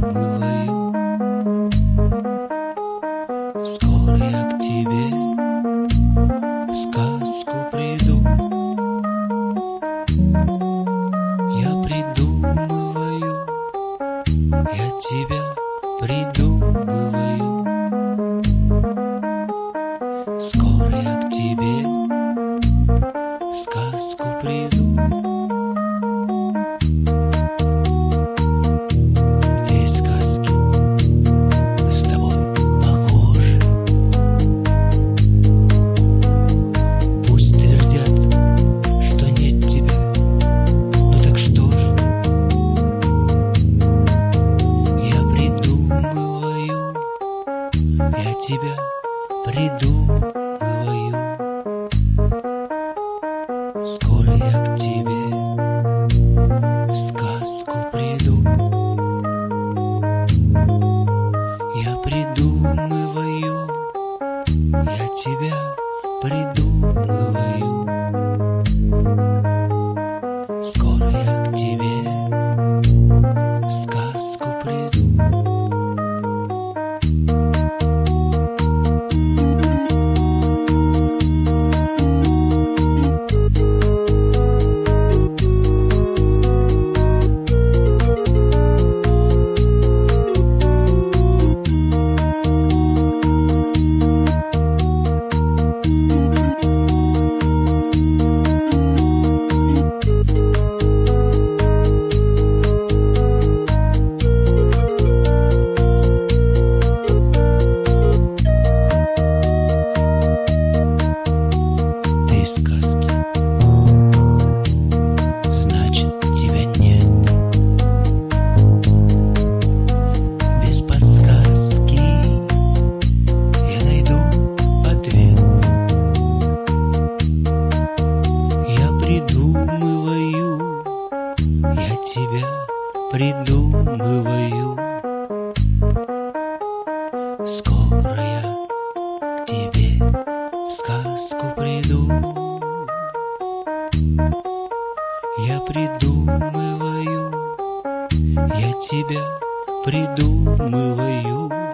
придумываю. Скоро я к тебе в сказку приду. Я придумываю, я тебя придумываю. Скоро я к тебе в сказку приду. Две сказки с тобой похожи. Пусть твердят, что нет тебя, ну так что ж? Я придумываю, я тебя придумываю. Скоро я к тебе в сказку приду. Я придумываю, я тебя придумываю. Скоро я к тебе в сказку приду. Придумываю. Скоро я к тебе в сказку приду. Я придумываю, я тебя придумываю.